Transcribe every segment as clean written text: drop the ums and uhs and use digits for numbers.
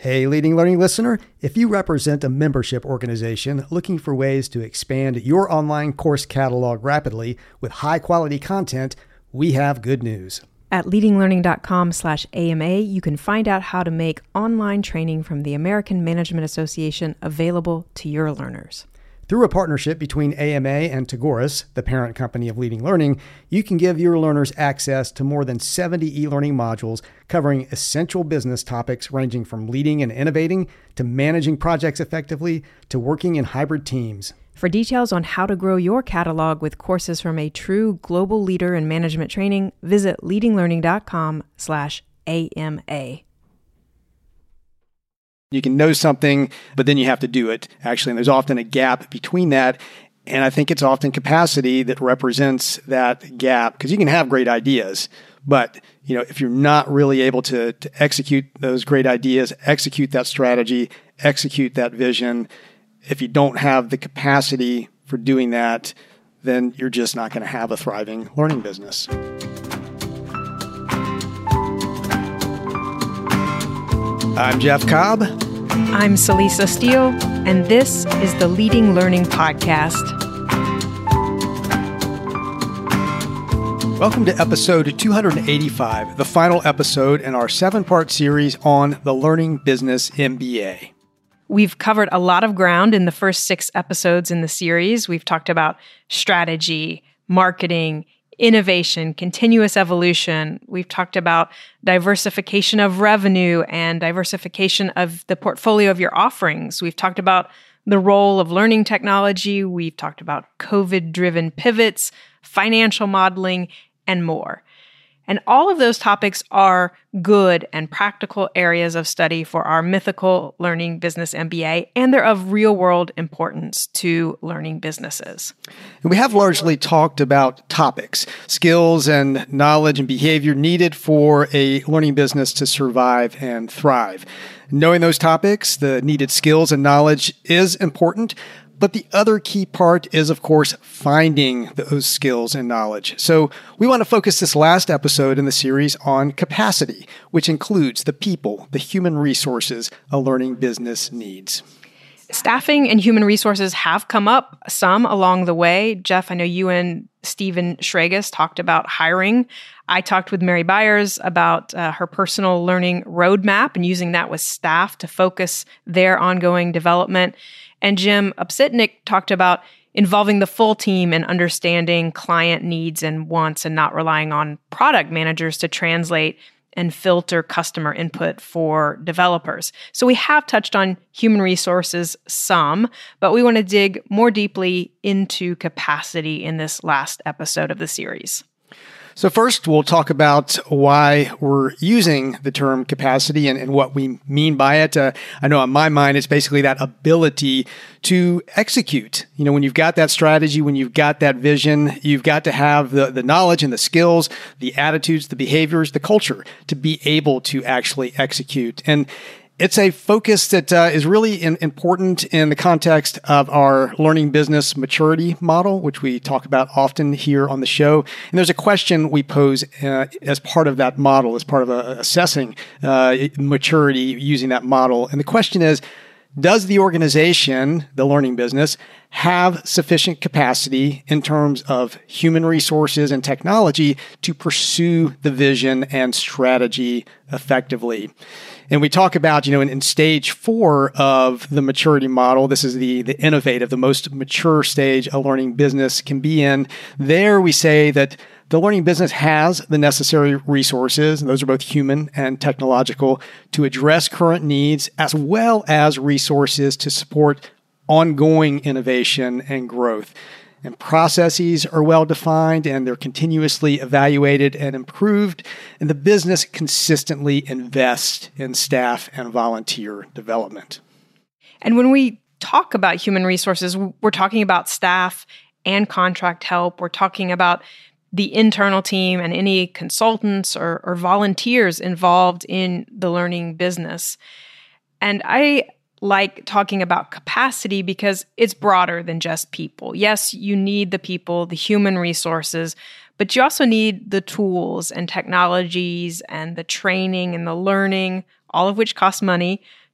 Hey, Leading Learning listener, if you represent a membership organization looking for ways to expand your online course catalog rapidly with high-quality content, we have good news. At leadinglearning.com/AMA, you can find out how to make online training from the American Management Association available to your learners. Through a partnership between AMA and Tagoras, the parent company of Leading Learning, you can give your learners access to more than 70 e-learning modules covering essential business topics ranging from leading and innovating to managing projects effectively to working in hybrid teams. For details on how to grow your catalog with courses from a true global leader in management training, visit leadinglearning.com/AMA. You can know something, but then you have to do it, actually. And there's often a gap between that. And I think it's often capacity that represents that gap, because you can have great ideas, but if you're not really able to execute those great ideas, execute that strategy, execute that vision, if you don't have the capacity for doing that, then you're just not going to have a thriving learning business. I'm Jeff Cobb. I'm Celisa Steele, and this is the Leading Learning Podcast. Welcome to episode 285, the final episode in our 7-part series on the Learning Business MBA. We've covered a lot of ground in the first 6 episodes in the series. We've talked about strategy, marketing, innovation, continuous evolution. We've talked about diversification of revenue and diversification of the portfolio of your offerings. We've talked about the role of learning technology. We've talked about COVID-driven pivots, financial modeling, and more. And all of those topics are good and practical areas of study for our mythical Learning Business MBA, and they're of real-world importance to learning businesses. And we have largely talked about topics, skills and knowledge and behavior needed for a learning business to survive and thrive. Knowing those topics, the needed skills and knowledge is important. But the other key part is, of course, finding those skills and knowledge. So we want to focus this last episode in the series on capacity, which includes the people, the human resources a learning business needs. Staffing and human resources have come up some along the way. Jeff, I know you and Stephen Schragus talked about hiring. I talked with Mary Byers about her personal learning roadmap and using that with staff to focus their ongoing development. And Jim Upsitnik talked about involving the full team and understanding client needs and wants and not relying on product managers to translate and filter customer input for developers. So we have touched on human resources some, but we want to dig more deeply into capacity in this last episode of the series. So first, we'll talk about why we're using the term capacity and what we mean by it. I know on my mind, it's basically that ability to execute. When you've got that strategy, when you've got that vision, you've got to have the knowledge and the skills, the attitudes, the behaviors, the culture to be able to actually execute. And it's a focus that is really important in the context of our learning business maturity model, which we talk about often here on the show. And there's a question we pose as part of that model, as part of assessing maturity using that model. And the question is, does the organization, the learning business, have sufficient capacity in terms of human resources and technology to pursue the vision and strategy effectively? And we talk about, in stage 4 of the maturity model, this is the innovative, the most mature stage a learning business can be in. There we say that the learning business has the necessary resources, and those are both human and technological, to address current needs, as well as resources to support ongoing innovation and growth. And processes are well defined and they're continuously evaluated and improved. And the business consistently invests in staff and volunteer development. And when we talk about human resources, we're talking about staff and contract help. We're talking about the internal team and any consultants or volunteers involved in the learning business. And I like talking about capacity because it's broader than just people. Yes, you need the people, the human resources, but you also need the tools and technologies and the training and the learning, all of which cost money,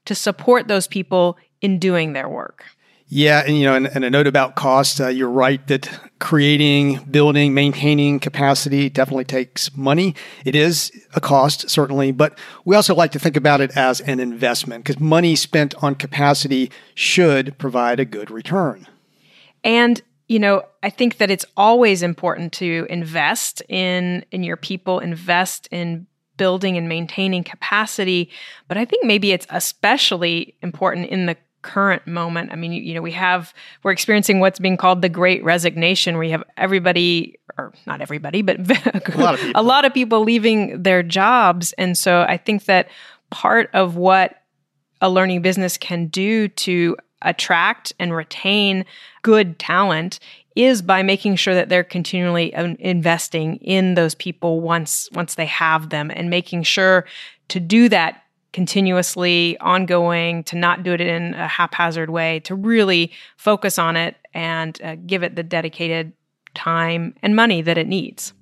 to support those people in doing their work. Yeah, and a note about cost. You're right that creating, building, maintaining capacity definitely takes money. It is a cost, certainly, but we also like to think about it as an investment because money spent on capacity should provide a good return. And I think that it's always important to invest in your people, invest in building and maintaining capacity. But I think maybe it's especially important in the current moment. I mean, we're experiencing what's being called the Great Resignation, where you have everybody, or not everybody, but a lot of people leaving their jobs. And so I think that part of what a learning business can do to attract and retain good talent is by making sure that they're continually investing in those people once they have them, and making sure to do that continuously, ongoing, to not do it in a haphazard way, to really focus on it and give it the dedicated time and money that it needs.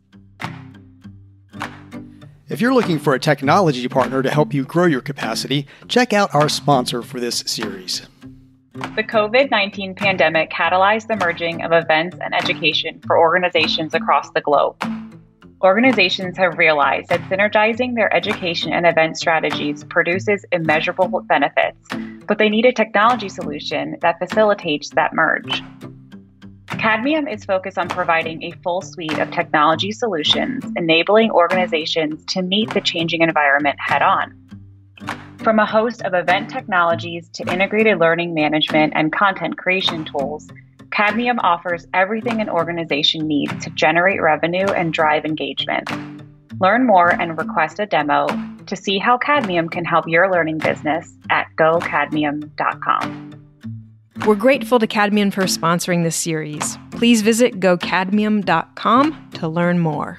If you're looking for a technology partner to help you grow your capacity, check out our sponsor for this series. The COVID-19 pandemic catalyzed the merging of events and education for organizations across the globe. Organizations have realized that synergizing their education and event strategies produces immeasurable benefits, but they need a technology solution that facilitates that merge. Cadmium is focused on providing a full suite of technology solutions, enabling organizations to meet the changing environment head-on. From a host of event technologies to integrated learning management and content creation tools, Cadmium offers everything an organization needs to generate revenue and drive engagement. Learn more and request a demo to see how Cadmium can help your learning business at gocadmium.com. We're grateful to Cadmium for sponsoring this series. Please visit gocadmium.com to learn more.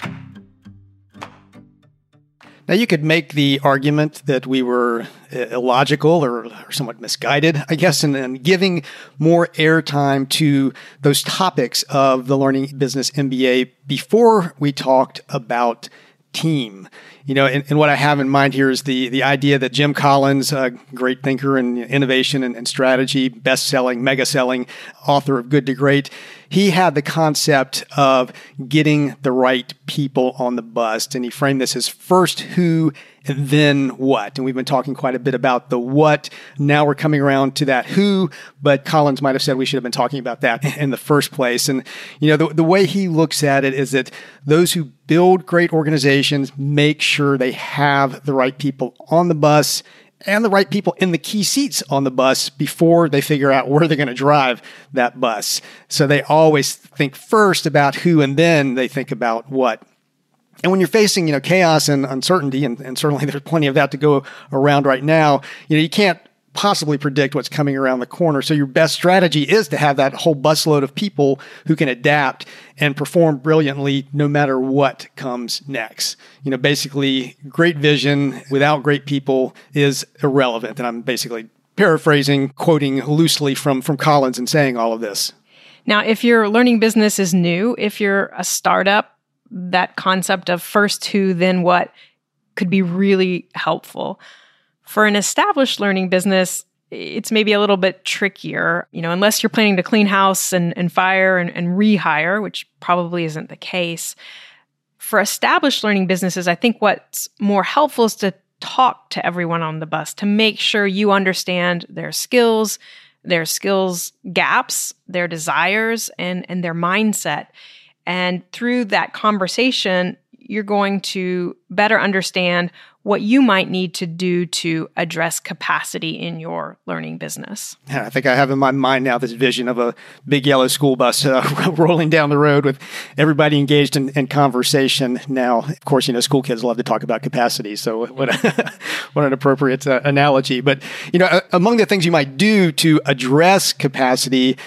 Now, you could make the argument that we were illogical or somewhat misguided, I guess, in giving more airtime to those topics of the Learning Business MBA before we talked about team. And what I have in mind here is the idea that Jim Collins, a great thinker in innovation and strategy, best-selling, mega-selling author of Good to Great, he had the concept of getting the right people on the bus. And he framed this as first who and then what. And we've been talking quite a bit about the what. Now we're coming around to that who, but Collins might have said we should have been talking about that in the first place. And, the way he looks at it is that those who build great organizations make sure they have the right people on the bus and the right people in the key seats on the bus before they figure out where they're going to drive that bus. So they always think first about who, and then they think about what. And when you're facing, chaos and uncertainty, and certainly there's plenty of that to go around right now, you can't possibly predict what's coming around the corner. So your best strategy is to have that whole busload of people who can adapt and perform brilliantly no matter what comes next. Basically, great vision without great people is irrelevant. And I'm basically paraphrasing, quoting loosely from Collins and saying all of this. Now, if your learning business is new, if you're a startup, that concept of first who, then what could be really helpful. For an established learning business, it's maybe a little bit trickier, unless you're planning to clean house and fire and rehire, which probably isn't the case. For established learning businesses, I think what's more helpful is to talk to everyone on the bus to make sure you understand their skills gaps, their desires, and their mindset. And through that conversation, you're going to better understand what you might need to do to address capacity in your learning business. Yeah, I think I have in my mind now this vision of a big yellow school bus rolling down the road with everybody engaged in conversation. Now, of course, school kids love to talk about capacity, so what an appropriate analogy. But, among the things you might do to address capacity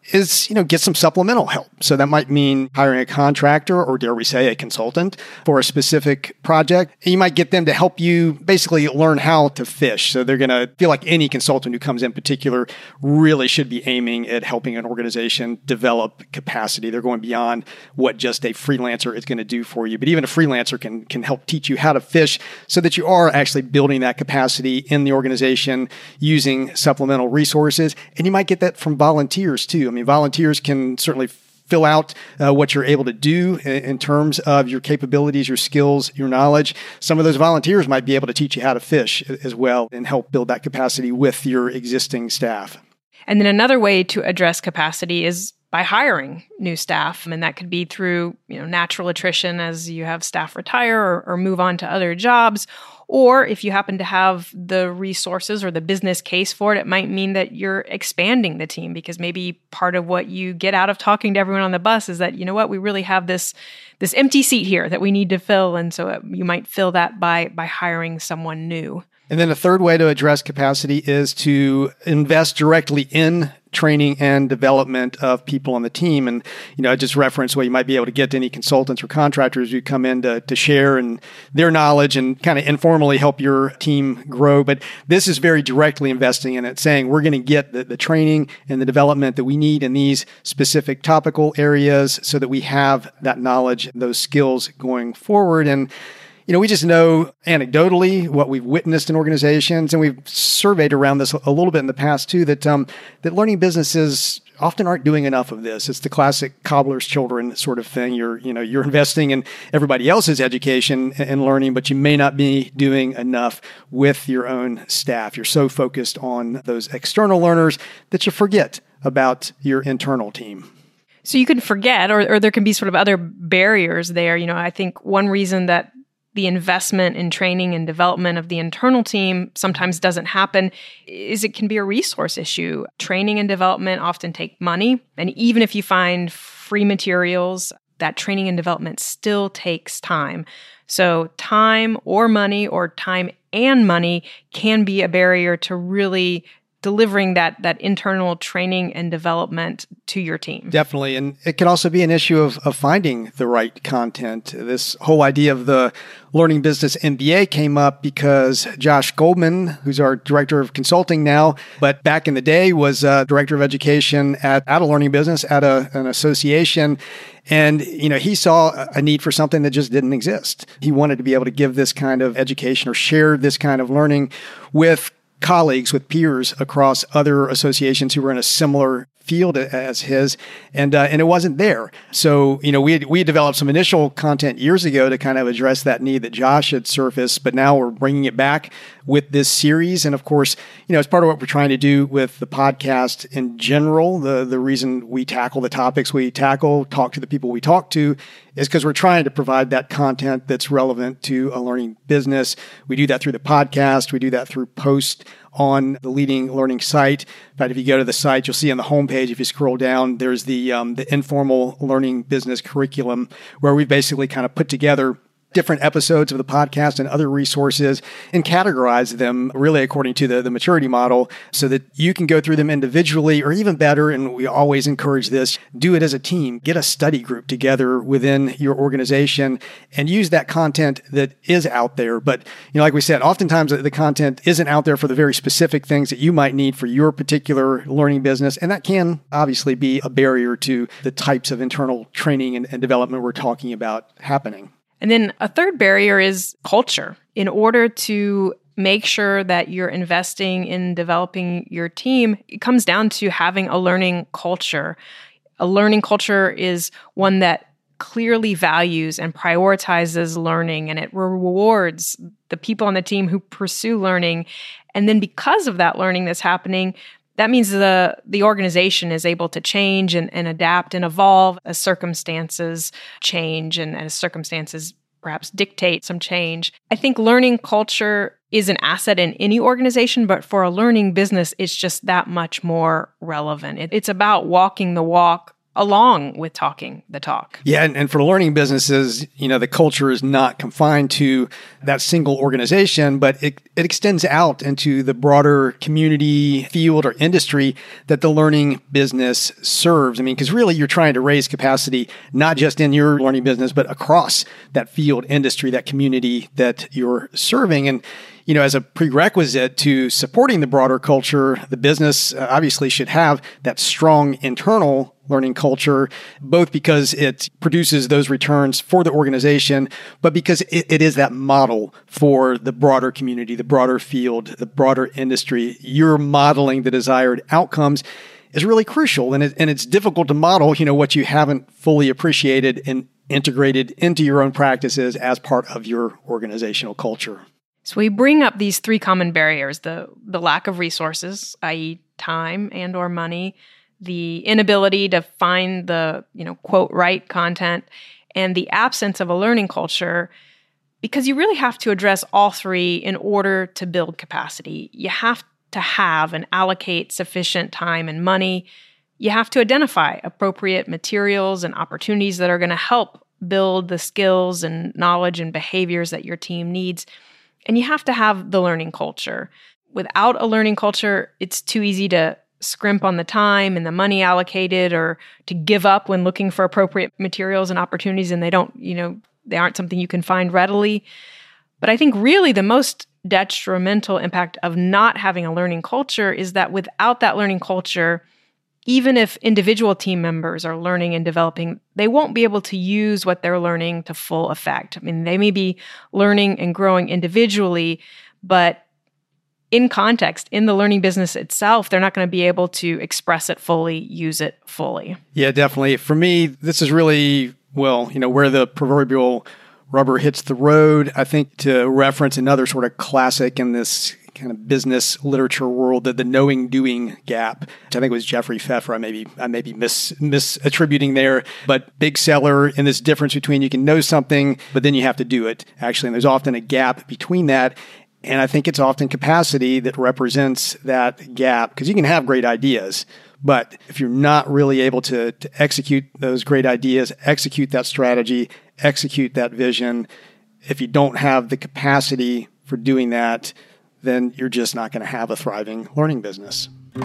is, get some supplemental help. So that might mean hiring a contractor, or dare we say a consultant, for a specific project. And you might get them to help you basically learn how to fish. So they're going to feel like any consultant who comes in particular really should be aiming at helping an organization develop capacity. They're going beyond what just a freelancer is going to do for you. But even a freelancer can help teach you how to fish so that you are actually building that capacity in the organization using supplemental resources. And you might get that from volunteers too. I mean, volunteers can certainly fill out what you're able to do in terms of your capabilities, your skills, your knowledge. Some of those volunteers might be able to teach you how to fish as well and help build that capacity with your existing staff. And then another way to address capacity is by hiring new staff. And that could be through, natural attrition as you have staff retire or move on to other jobs. Or if you happen to have the resources or the business case for it, it might mean that you're expanding the team, because maybe part of what you get out of talking to everyone on the bus is that, we really have this empty seat here that we need to fill. And so you might fill that by hiring someone new. And then a third way to address capacity is to invest directly in training and development of people on the team. And, I just referenced where you might be able to get any consultants or contractors who come in to share and their knowledge and kind of informally help your team grow. But this is very directly investing in it, saying we're going to get the training and the development that we need in these specific topical areas so that we have that knowledge, those skills going forward. And we just know anecdotally what we've witnessed in organizations, and we've surveyed around this a little bit in the past too, that learning businesses often aren't doing enough of this. It's the classic cobbler's children sort of thing. You're investing in everybody else's education and learning, but you may not be doing enough with your own staff. You're so focused on those external learners that you forget about your internal team. So you can forget, or there can be sort of other barriers there. I think one reason that the investment in training and development of the internal team sometimes doesn't happen is it can be a resource issue. Training and development often take money. And even if you find free materials, that training and development still takes time. So time or money, or time and money, can be a barrier to really delivering that internal training and development to your team. Directly. And it can also be an issue of finding the right content. This whole idea of the Learning Business MBA came up because Josh Goldman, who's our director of consulting now, but back in the day was director of education at a learning business at an association. And, he saw a need for something that just didn't exist. He wanted to be able to give this kind of education or share this kind of learning with colleagues, with peers across other associations who were in a similar field as his, and it wasn't there. So, we developed some initial content years ago to kind of address that need that Josh had surfaced, but now we're bringing it back with this series. And of course, it's part of what we're trying to do with the podcast in general. The reason we tackle the topics we tackle, talk to the people we talk to, is because we're trying to provide that content that's relevant to a learning business. We do that through the podcast. We do that through posts on the leading learning site. In fact, if you go to the site, you'll see on the homepage, if you scroll down, there's the informal learning business curriculum, where we basically kind of put together different episodes of the podcast and other resources and categorize them really according to the maturity model so that you can go through them individually, or even better, and we always encourage this, do it as a team. Get a study group together within your organization and use that content that is out there. But, like we said, oftentimes the content isn't out there for the very specific things that you might need for your particular learning business. And that can obviously be a barrier to the types of internal training and development we're talking about happening. And then a third barrier is culture. In order to make sure that you're investing in developing your team, it comes down to having a learning culture. A learning culture is one that clearly values and prioritizes learning, and it rewards the people on the team who pursue learning. And then because of that learning that's happening, that means the organization is able to change and adapt and evolve as circumstances change and as circumstances perhaps dictate some change. I think learning culture is an asset in any organization, but for a learning business, it's just that much more relevant. It's about walking the walk along with talking the talk. Yeah, and for learning businesses, the culture is not confined to that single organization, but it extends out into the broader community, field, or industry that the learning business serves. I mean, because really you're trying to raise capacity, not just in your learning business, but across that field, industry, that community that you're serving. And as a prerequisite to supporting the broader culture, the business obviously should have that strong internal learning culture, both because it produces those returns for the organization, but because it is that model for the broader community, the broader field, the broader industry. You're modeling the desired outcomes is really crucial. And it's difficult to model, what you haven't fully appreciated and integrated into your own practices as part of your organizational culture. So we bring up these three common barriers: the lack of resources, i.e. time and or money, the inability to find the, quote, right content, and the absence of a learning culture, because you really have to address all three in order to build capacity. You have to have and allocate sufficient time and money. You have to identify appropriate materials and opportunities that are going to help build the skills and knowledge and behaviors that your team needs. And you have to have the learning culture. Without a learning culture, it's too easy to scrimp on the time and the money allocated, or to give up when looking for appropriate materials and opportunities, and they aren't something you can find readily. But I think really the most detrimental impact of not having a learning culture is that without that learning culture, even if individual team members are learning and developing, they won't be able to use what they're learning to full effect. I mean, they may be learning and growing individually, but in context, in the learning business itself, they're not going to be able to express it fully, use it fully. Yeah, definitely. For me, this is really, where the proverbial rubber hits the road. I think, to reference another sort of classic in this kind of business literature world, the knowing-doing gap, which I think was Jeffrey Pfeffer. I may be misattributing there, but big seller in this difference between you can know something, but then you have to do it, actually. And there's often a gap between that. And I think it's often capacity that represents that gap, because you can have great ideas, but if you're not really able to execute those great ideas, execute that strategy, execute that vision, if you don't have the capacity for doing that, then you're just not going to have a thriving learning business.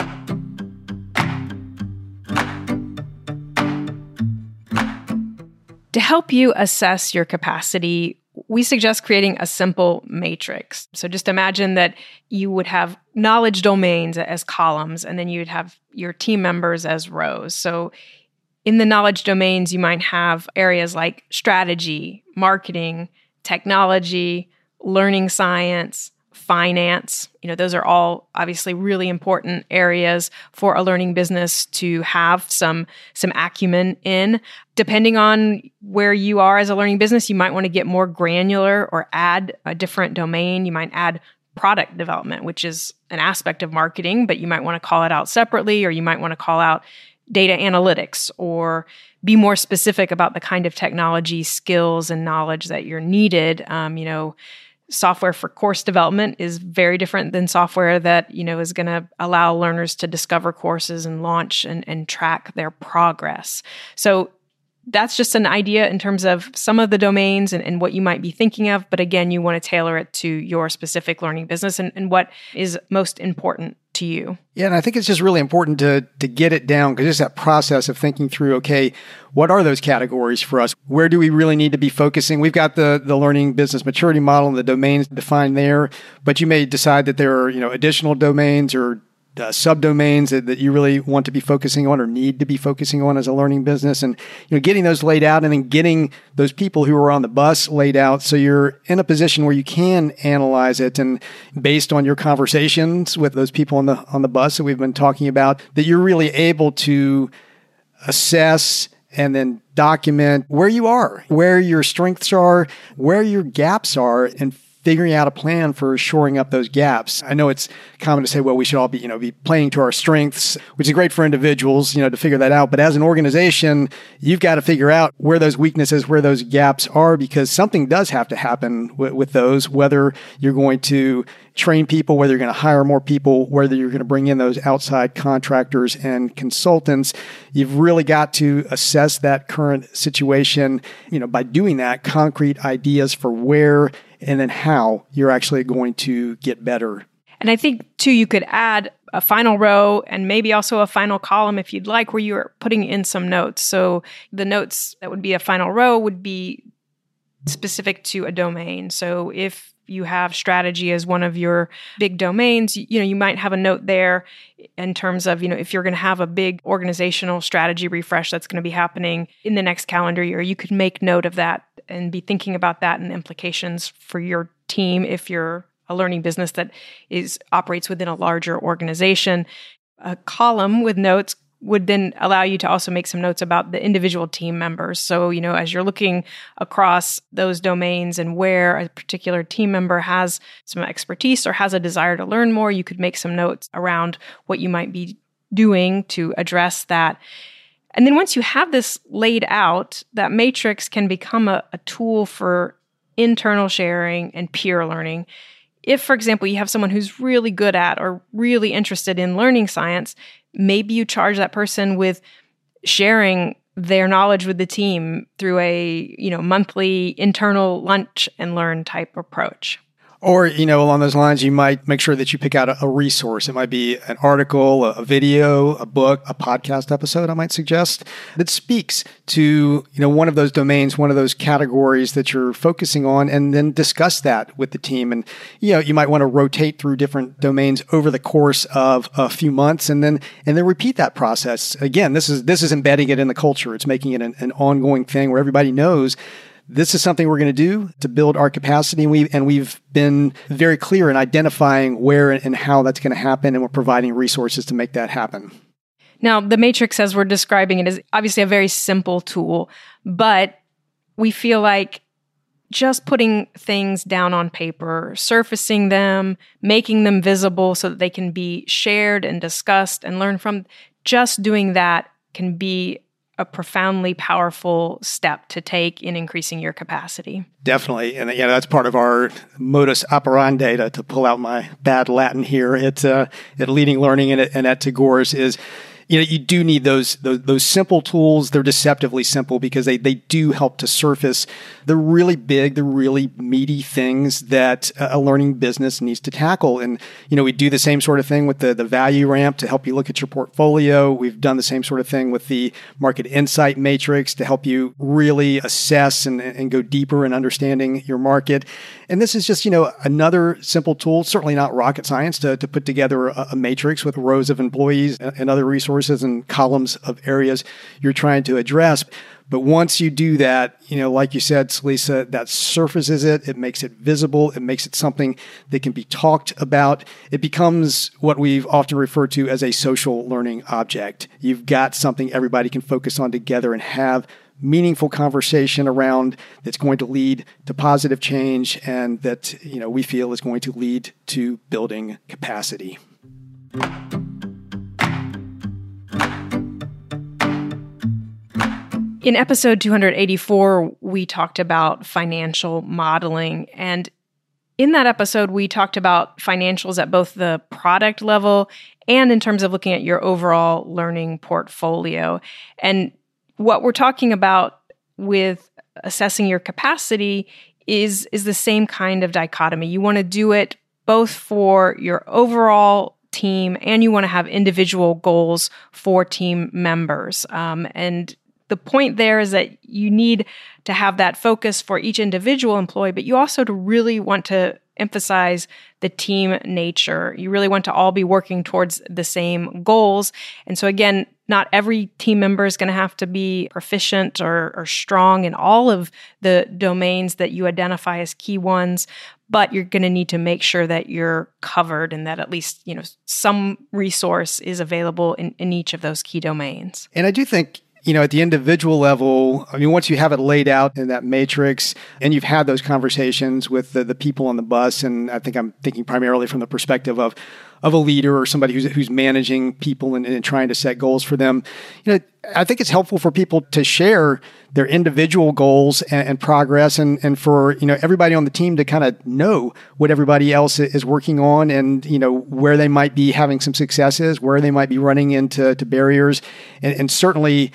To help you assess your capacity, we suggest creating a simple matrix. So just imagine that you would have knowledge domains as columns, and then you'd have your team members as rows. So in the knowledge domains, you might have areas like strategy, marketing, technology, learning science, finance. Those are all obviously really important areas for a learning business to have some acumen in. Depending on where you are as a learning business, you might want to get more granular or add a different domain. You might add product development, which is an aspect of marketing, but you might want to call it out separately, or you might want to call out data analytics, or be more specific about the kind of technology skills and knowledge that you're needed. Software for course development is very different than software that, is going to allow learners to discover courses and launch and track their progress. So that's just an idea in terms of some of the domains and what you might be thinking of. But again, you want to tailor it to your specific learning business and what is most important to you. Yeah, and I think it's just really important to get it down, because it's that process of thinking through, okay, what are those categories for us? Where do we really need to be focusing? We've got the learning business maturity model and the domains defined there, but you may decide that there are, additional domains or subdomains that you really want to be focusing on or need to be focusing on as a learning business, and getting those laid out, and then getting those people who are on the bus laid out, so you're in a position where you can analyze it, and based on your conversations with those people on the bus that we've been talking about, that you're really able to assess and then document where you are, where your strengths are, where your gaps are, and figuring out a plan for shoring up those gaps. I know it's common to say, well, we should all be playing to our strengths, which is great for individuals, to figure that out. But as an organization, you've got to figure out where those weaknesses, where those gaps are, because something does have to happen with those, whether you're going to train people, whether you're going to hire more people, whether you're going to bring in those outside contractors and consultants. You've really got to assess that current situation, by doing that, concrete ideas for where and then how you're actually going to get better. And I think, too, you could add a final row and maybe also a final column if you'd like, where you're putting in some notes. So the notes that would be a final row would be specific to a domain. So if you have strategy as one of your big domains, you might have a note there in terms of, if you're going to have a big organizational strategy refresh that's going to be happening in the next calendar year, you could make note of that and be thinking about that and implications for your team if you're a learning business that operates within a larger organization. A column with notes would then allow you to also make some notes about the individual team members. So, as you're looking across those domains and where a particular team member has some expertise or has a desire to learn more, you could make some notes around what you might be doing to address that. And then once you have this laid out, that matrix can become a tool for internal sharing and peer learning. If, for example, you have someone who's really good at or really interested in learning science, maybe you charge that person with sharing their knowledge with the team through a, monthly internal lunch and learn type approach. Or, along those lines, you might make sure that you pick out a resource. It might be an article, a video, a book, a podcast episode, I might suggest, that speaks to, one of those domains, one of those categories that you're focusing on, and then discuss that with the team. And, you might want to rotate through different domains over the course of a few months and then repeat that process. Again, this is embedding it in the culture. It's making it an ongoing thing where everybody knows this is something we're going to do to build our capacity. And we've been very clear in identifying where and how that's going to happen. And we're providing resources to make that happen. Now, the matrix, as we're describing it, is obviously a very simple tool, but we feel like just putting things down on paper, surfacing them, making them visible so that they can be shared and discussed and learned from, just doing that can be a profoundly powerful step to take in increasing your capacity. Definitely. And that's part of our modus operandi, to pull out my bad Latin here at Leading Learning and at Tagore's is, you do need those simple tools. They're deceptively simple because they do help to surface the really big, the really meaty things that a learning business needs to tackle. And, we do the same sort of thing with the value ramp to help you look at your portfolio. We've done the same sort of thing with the market insight matrix to help you really assess and go deeper in understanding your market. And this is just, another simple tool, certainly not rocket science, to put together a matrix with rows of employees and other resources and columns of areas you're trying to address. But once you do that, like you said, Celisa, that surfaces it. It makes it visible. It makes it something that can be talked about. It becomes what we've often referred to as a social learning object. You've got something everybody can focus on together and have meaningful conversation around that's going to lead to positive change and that, we feel is going to lead to building capacity. In episode 284, we talked about financial modeling. And in that episode, we talked about financials at both the product level and in terms of looking at your overall learning portfolio. And what we're talking about with assessing your capacity is the same kind of dichotomy. You want to do it both for your overall team and you want to have individual goals for team members. And the point there is that you need to have that focus for each individual employee, but you also really want to emphasize the team nature. You really want to all be working towards the same goals. And so again, not every team member is going to have to be proficient or strong in all of the domains that you identify as key ones, but you're going to need to make sure that you're covered and that at least, some resource is available in each of those key domains. And I do think at the individual level, I mean, once you have it laid out in that matrix and you've had those conversations with the people on the bus, and I think I'm thinking primarily from the perspective of a leader or somebody who's managing people and trying to set goals for them, I think it's helpful for people to share their individual goals and progress, and for everybody on the team to kind of know what everybody else is working on, and where they might be having some successes, where they might be running into barriers, and certainly,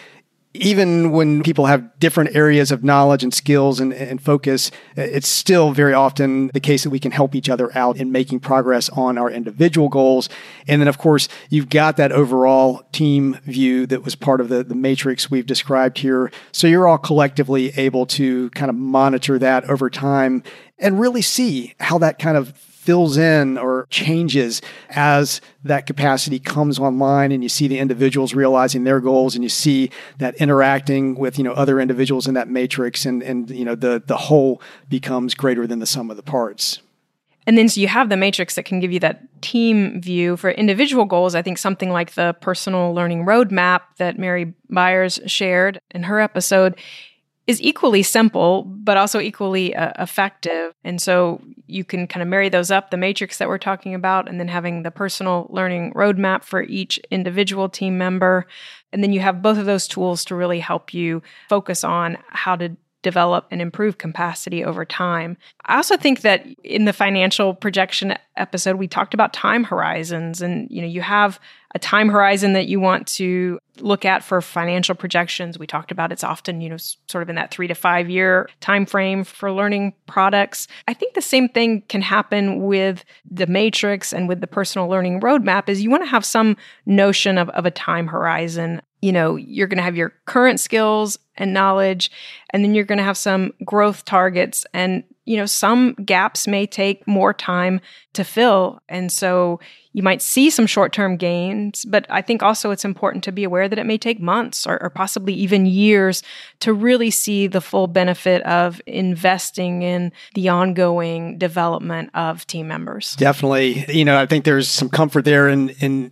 even when people have different areas of knowledge and skills and focus, it's still very often the case that we can help each other out in making progress on our individual goals. And then, of course, you've got that overall team view that was part of the matrix we've described here. So you're all collectively able to kind of monitor that over time and really see how that kind of fills in or changes as that capacity comes online, and you see the individuals realizing their goals, and you see that interacting with other individuals in that matrix, and the whole becomes greater than the sum of the parts. And then so you have the matrix that can give you that team view. For individual goals, I think something like the personal learning roadmap that Mary Byers shared in her episode is equally simple, but also equally effective. And so you can kind of marry those up, the matrix that we're talking about, and then having the personal learning roadmap for each individual team member. And then you have both of those tools to really help you focus on how to develop and improve capacity over time. I also think that in the financial projection episode, we talked about time horizons, and you have a time horizon that you want to look at for financial projections. We talked about it's often, sort of in that 3 to 5 year time frame for learning products. I think the same thing can happen with the matrix and with the personal learning roadmap. Is you want to have some notion of a time horizon. You're going to have your current skills and knowledge, and then you're going to have some growth targets. And, some gaps may take more time to fill. And so you might see some short-term gains, but I think also it's important to be aware that it may take months or possibly even years to really see the full benefit of investing in the ongoing development of team members. Definitely. I think there's some comfort there in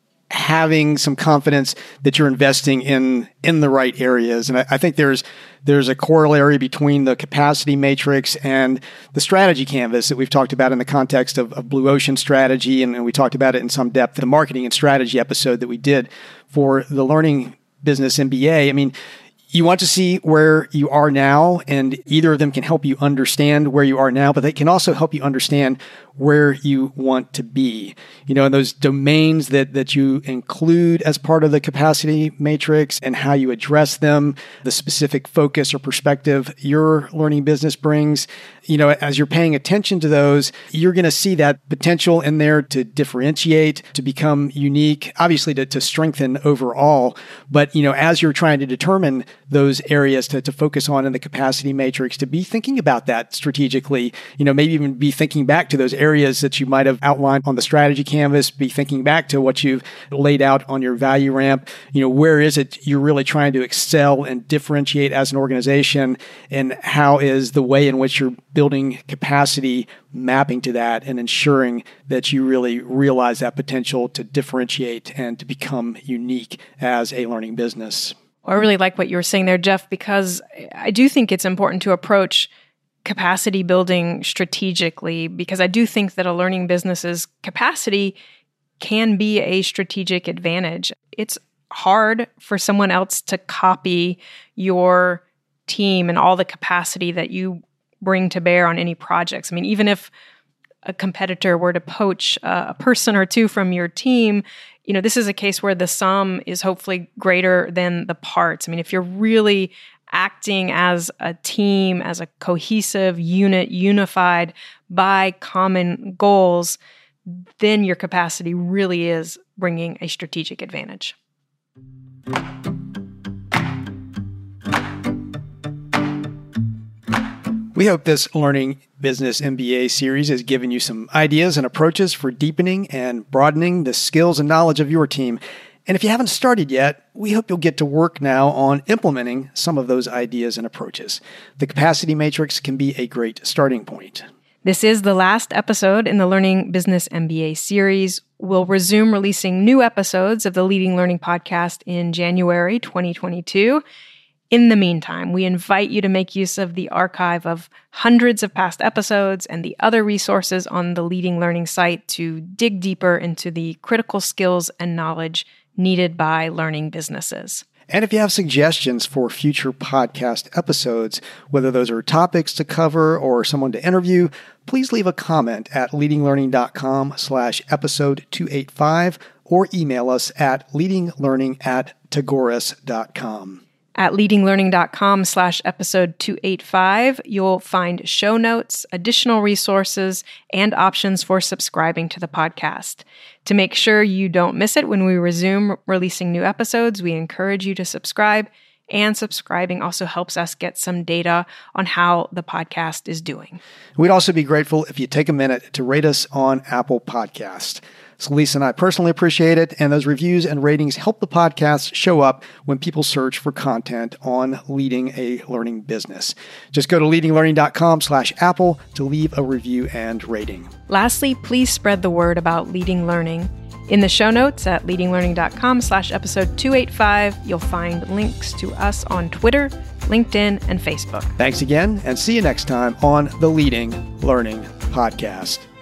having some confidence that you're investing in the right areas. And I think there's a corollary between the capacity matrix and the strategy canvas that we've talked about in the context of Blue Ocean strategy. And we talked about it in some depth in the marketing and strategy episode that we did for the Learning Business MBA. I mean, you want to see where you are now, and either of them can help you understand where you are now, but they can also help you understand where you want to be. And those domains that you include as part of the capacity matrix and how you address them, the specific focus or perspective your learning business brings, as you're paying attention to those, you're going to see that potential in there to differentiate, to become unique, obviously to strengthen overall. But, as you're trying to determine those areas to focus on in the capacity matrix, to be thinking about that strategically, maybe even be thinking back to those areas that you might have outlined on the strategy canvas, be thinking back to what you've laid out on your value ramp. Where is it you're really trying to excel and differentiate as an organization, and how is the way in which you're building capacity mapping to that and ensuring that you really realize that potential to differentiate and to become unique as a learning business. I really like what you were saying there, Jeff, because I do think it's important to approach capacity building strategically, because I do think that a learning business's capacity can be a strategic advantage. It's hard for someone else to copy your team and all the capacity that you bring to bear on any projects. I mean, even if a competitor were to poach a person or two from your team, this is a case where the sum is hopefully greater than the parts. I mean, if you're really acting as a team, as a cohesive unit, unified by common goals, then your capacity really is bringing a strategic advantage. We hope this Learning Business MBA series has given you some ideas and approaches for deepening and broadening the skills and knowledge of your team. And if you haven't started yet, we hope you'll get to work now on implementing some of those ideas and approaches. The capacity matrix can be a great starting point. This is the last episode in the Learning Business MBA series. We'll resume releasing new episodes of the Leading Learning podcast in January 2022. In the meantime, we invite you to make use of the archive of hundreds of past episodes and the other resources on the Leading Learning site to dig deeper into the critical skills and knowledge needed by learning businesses. And if you have suggestions for future podcast episodes, whether those are topics to cover or someone to interview, please leave a comment at leadinglearning.com/episode 285 or email us at leadinglearning@tagoras.com. At leadinglearning.com/episode 285, you'll find show notes, additional resources, and options for subscribing to the podcast. To make sure you don't miss it when we resume releasing new episodes, we encourage you to subscribe, and subscribing also helps us get some data on how the podcast is doing. We'd also be grateful if you take a minute to rate us on Apple Podcasts. So Lisa and I personally appreciate it, and those reviews and ratings help the podcast show up when people search for content on leading a learning business. Just go to leadinglearning.com/Apple to leave a review and rating. Lastly, please spread the word about Leading Learning. In the show notes at leadinglearning.com/episode 285, you'll find links to us on Twitter, LinkedIn, and Facebook. Thanks again, and see you next time on the Leading Learning Podcast.